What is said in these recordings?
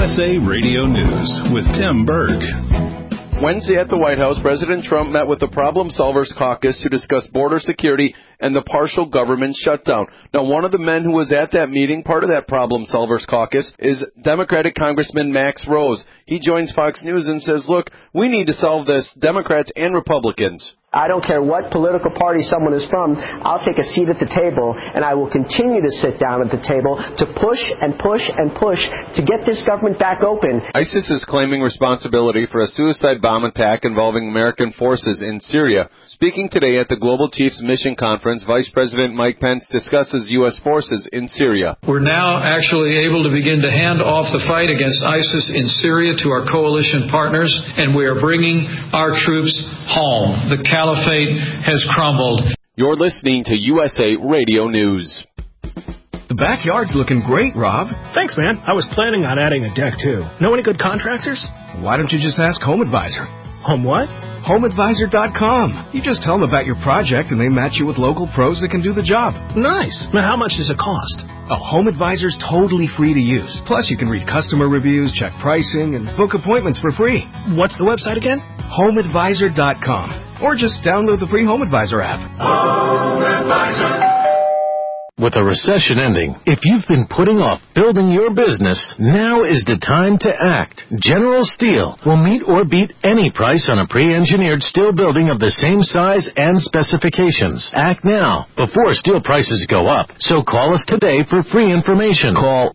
USA Radio News with Tim Berg. Wednesday at the White House, President Trump met with the Problem Solvers Caucus to discuss border security and the partial government shutdown. Now, one of the men who was at that meeting, part of that Problem Solvers Caucus, is Democratic Congressman Max Rose. He joins Fox News and says, look, we need to solve this, Democrats and Republicans. I don't care what political party someone is from, I'll take a seat at the table, and I will continue to sit down at the table to push and push and push to get this government back open. ISIS is claiming responsibility for a suicide bomb attack involving American forces in Syria. Speaking today at the Global Chiefs Mission Conference, Vice President Mike Pence discusses U.S. forces in Syria. We're now actually able to begin to hand off the fight against ISIS in Syria to our coalition partners, and we are bringing our troops home. The caliphate has crumbled. You're listening to USA Radio News. The backyard's looking great, Rob. Thanks, man. I was planning on adding a deck, too. Know any good contractors? Why don't you just ask Home Advisor? Home what? HomeAdvisor.com. You just tell them about your project and they match you with local pros that can do the job. Nice. Now, how much does it cost? Oh, Home Advisor's totally free to use. Plus, you can read customer reviews, check pricing, and book appointments for free. What's the website again? HomeAdvisor.com. Or just download the free Home Advisor app. Home Advisor. With a recession ending, if you've been putting off building your business, now is the time to act. General Steel will meet or beat any price on a pre-engineered steel building of the same size and specifications. Act now, before steel prices go up. So call us today for free information. Call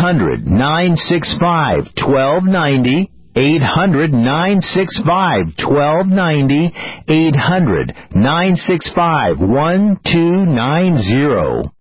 800-965-1290. 800-965-1290. 800-965-1290.